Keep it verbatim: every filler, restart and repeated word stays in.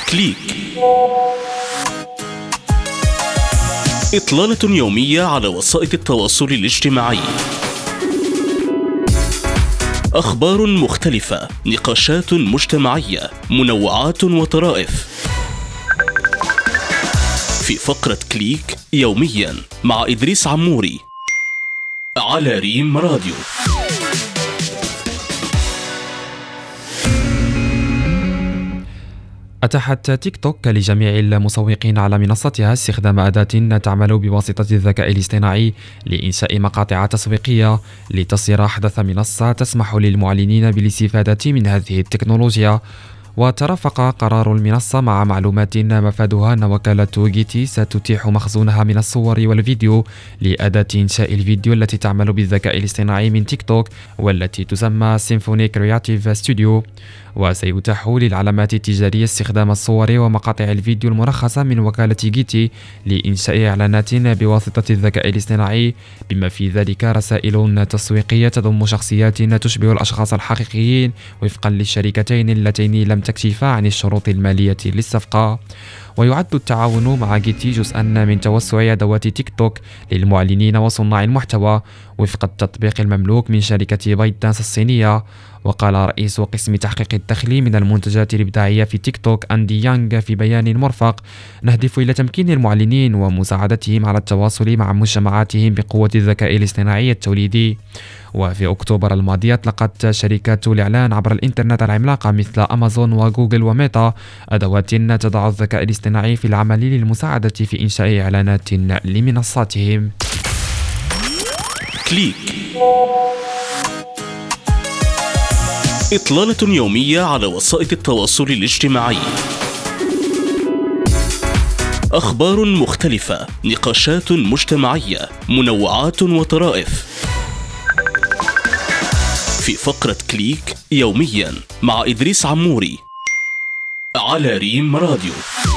كليك. إطلالة يومية على وسائل التواصل الاجتماعي. أخبار مختلفة، نقاشات مجتمعية، منوعات وطرائف. في فقرة كليك يوميا مع إدريس عموري على ريم راديو. أتاحت تيك توك لجميع المسوقين على منصتها استخدام أداة تعمل بواسطة الذكاء الاصطناعي لإنشاء مقاطع تسويقية لتصير أحدث منصة تسمح للمعلنين بالاستفادة من هذه التكنولوجيا. وترافق قرار المنصة مع معلومات مفادها أن وكالة جيتي ستتيح مخزونها من الصور والفيديو لأداة إنشاء الفيديو التي تعمل بالذكاء الاصطناعي من تيك توك والتي تسمى سيمفوني كرياتيف ستوديو. وسيتاح للعلامات التجارية استخدام الصور ومقاطع الفيديو المرخصة من وكالة جيتي لإنشاء إعلانات بواسطة الذكاء الاصطناعي، بما في ذلك رسائل تسويقية تضم شخصيات تشبه الأشخاص الحقيقيين وفقا للشركتين اللتين لم تكشفا عن الشروط المالية للصفقة. ويعد التعاون مع جيتي جزءا من توسع أدوات تيك توك للمعلنين وصناع المحتوى وفق التطبيق المملوك من شركة بايت دانس الصينية. وقال رئيس قسم تحقيق الدخل من المنتجات الإبداعية في تيك توك أندي يانغ في بيان مرفق: نهدف إلى تمكين المعلنين ومساعدتهم على التواصل مع مجتمعاتهم بقوة الذكاء الاصطناعي التوليدي. وفي أكتوبر الماضي أطلقت شركات الإعلان عبر الإنترنت العملاقة مثل أمازون وجوجل وميتا أدوات تضع الذكاء الاصطناعي في العمل للمساعدة في إنشاء إعلانات لمنصاتهم. كليك. إطلالة يومية على وسائل التواصل الاجتماعي. أخبار مختلفة، نقاشات مجتمعية، منوعات وطرائف. في فقرة كليك يوميا مع إدريس عموري على ريم راديو.